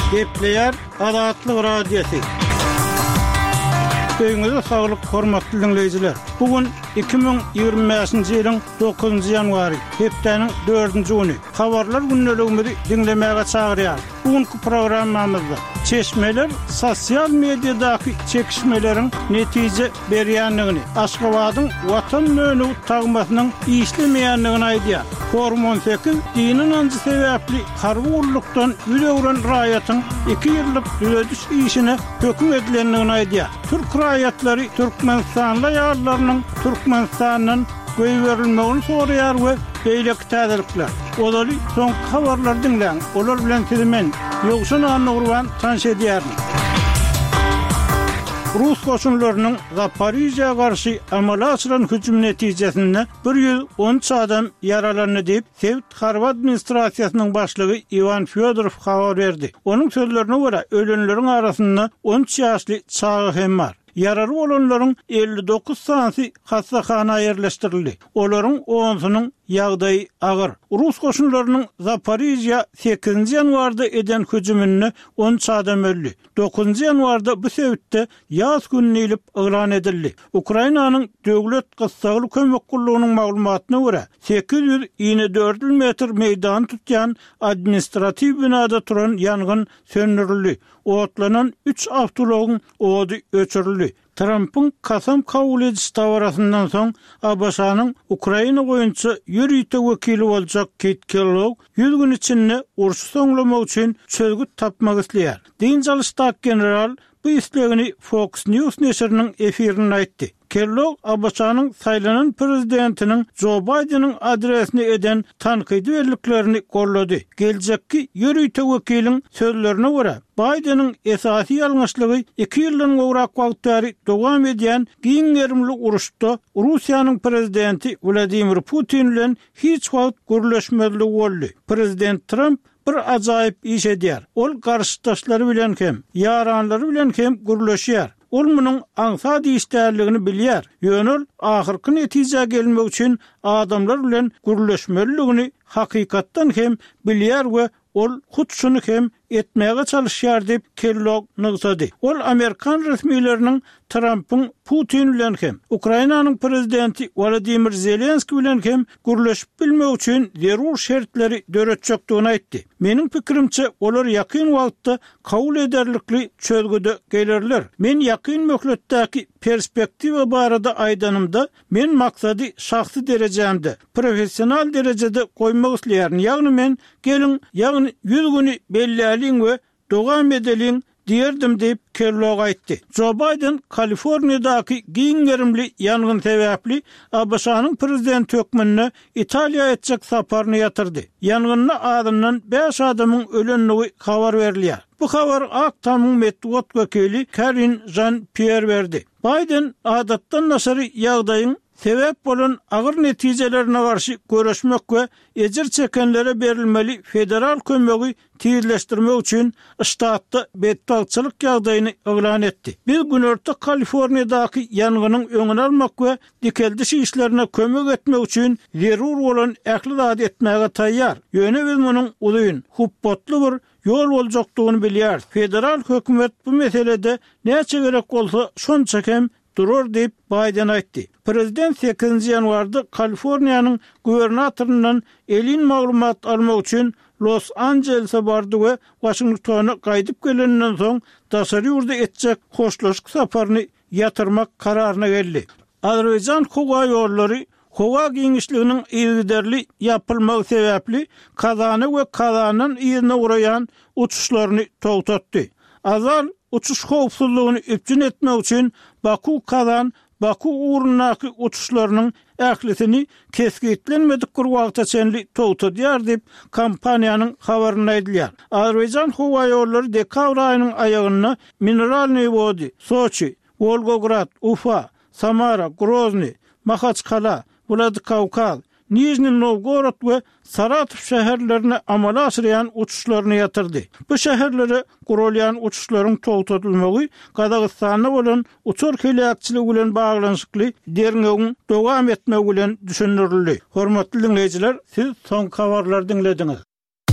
Gepleyer Adatlyk Radiosu. Köyüňizde saglyk, hormatly dinleyijiler. Bugün 2025-nji ýylyň 9-njy ýanwary, hepdeniň 4-nji güni. Habarlar günneligimizi dinlemäge çagyrýar. Bugünkü programmamyzda çeşmeler sosial mediadaky çekişmeleriň netije berýänligini, Aşgabatyň watan möňü tagmasynyň işlemeýänligini aýdýar. Forum 18 dinin ancı sebäpli harwurlukdan ýüregren raýatyň 2 ýyllyk düledüş işine höküm edilenligini aýdýar. Türk raýatlary Türkmenistanly ýarlarynyň Türkmenistanyň göýberilmegini soraýar we beýleki täzelikler. Olary soňky habarlar dinleň. Olar bilen men Ýogşan Anurwan tanış edýär. Rus koşunlarının Zaporizhya karşı amala açılan hücum netijesinde 113 adam yaralandı deyip Sevt Harp administrasiýasynyň başlygy Ivan Fyodorov habar berdi. Onun sözlerine göre ölenlerin arasında 13 ýaşly çağı hem var. Yararı olanların 59 sanysy hassahana yerleştirildi. Olaryň 10-synyň ýagdaýy agyr. Rus koşunlarynyň Zaporizhya 8-nji ýanwarda eden hüjümine 13 adam öldü. 9-njy ýanwarda bu sebäpde ýaz gününe ilip elan edildi. Ukrainanyň döwlet gysgaly kömek gullugynyň maglumatyna görä 824 metr meýdan tutýan administrativ binada turan ýangyn söndürildi. Otlanan 3 awtologyň ody öçürildi. Trump'ın kasam kabul ediş dawarasyndan soň Abaşanyň Ukraina goýunça ýürüýte wekili boljak Kate Kellogg 100 gün içinde uruş soňlamak üçin çözgüt tapmak isleýär. Dinjalystak general bu islegini Fox News neşriniň efirinde aýtdy. Kellogg Abaşanyň saýlanan prezidentiniň Joe Biden'in adresine eden tankydy berliklerini gollady. Geljekki ýürüýte wekiliň sözlerine görä Biden'in esasy ýalňyşlygy 2 ýyldan gowrak wagtary dowam edýän giňerimli uruşda Russiýanyň prezidenti Vladimir Putin bilen hiç wagt gürleşmezligi boldy. Prezident Trump bir ajaýyp iş edýär. Ol garşydaşlary bilen hem, ýaranlary bilen hem gürleşýär. Ol munyň aňsa diýişdärligini bilýär. Ýönül ahyrky netije gelmek üçin adamlar bilen gürleşmeligini hakykatdan hem bilýär we ol hutşuny hem etmäge çalışýar diýip Kellogg nygzady. Ol Amerikan resmiýetleriniň Trump'ın Putin bilen hem Ukrainanyň prezidenti Volodymyr Zelenski bilen hem gürleşip bilmek üçin zerur şertleri döretjekdigini aýtdy. Meniň pikirimçe olar ýakyn wagtda kabul ederlikli çözgüde gelirler. Men ýakyn möhletdäki perspektiwa barada aýdanymda men maksady şahsy derejemde, professional derejede goýmak isleýärin. Ýagny men gelin 100 güni belläliň we dowam edeliň diýerdim diýip Kellogg aýtdy. Joe Biden Kaliforniýadaky giňerimli ýangyn sebäpli Abaşanyň prezident hökmüne Italiýa etjek saparyny ýatyrdy. Ýangynna adamdan 5 adamyň ölenligi habar berilýär. Bu habar Aktamyň medeniýet wekili Karine Jean-Pierre berdi. Biden adatdan nasary ýagdaýyň sebäp bolan agyr netijelerine garşy göreşmek we ejir çekenlere berilmeli federal kömegi tiýirleşdirmek üçin ştatda betbalçylyk ýagdaýyny elan etdi. Bir gün örtde Kaliforniýadaky ýanganyň öňüni almak we dikeldiş işlerine kömek etmek üçin zerur bolan ähli zat etmäge taýýar. Ýöne biz munyň ulyň, hupbotly bir ýol boljakdygyny bilýär. Federal hökümet bu meselede näçe gerek bolsa şonça hem durur diýip Biden aýtdy. Prezident 8-nji ýanwarda Kaliforniýanyň gubernatorundan elin maglumat almak üçin Los Angeles'a bardy we Washingtona gaýdyp gelenden soň daşary ýurda etjek hoşlaşyk saparyny ýatyrmak kararyna geldi. Azerbaýjan howa ýollary howa giňişliginiň ýygyderli ýapylmagy sebäpli Kazany we Kazanyň ýerine uraýan uçuşlaryny togtatdy. Azal uçuş howpsuzlygyny üpjün etmek üçin Baku uğrundaky uçuşlarynyň ählisini keskitlenmedik gurwagta çenli togtadýar diýip kompaniýanyň habaryna aýdylýar. Azerbaýjan howa ýollary dekabr aýynyň aýagyna Mineralny vody, Sochi, Volgograd, Ufa, Samara, Grozny, Makhatchkala, Vladikavkaz, Nijni Novgorod we Saratov şäherlerine amala aşyran uçuşlaryny ýatyrdy. Bu şäherlere gurulýan uçuşlaryň togtatylmagy Gazagystana bolan uçur helakçylygy bilen baglanyşykly derňegiň dowam etmegi bilen düşünürildi. Hormatly dinleýijiler, siz soň habarlary dinlediňiz.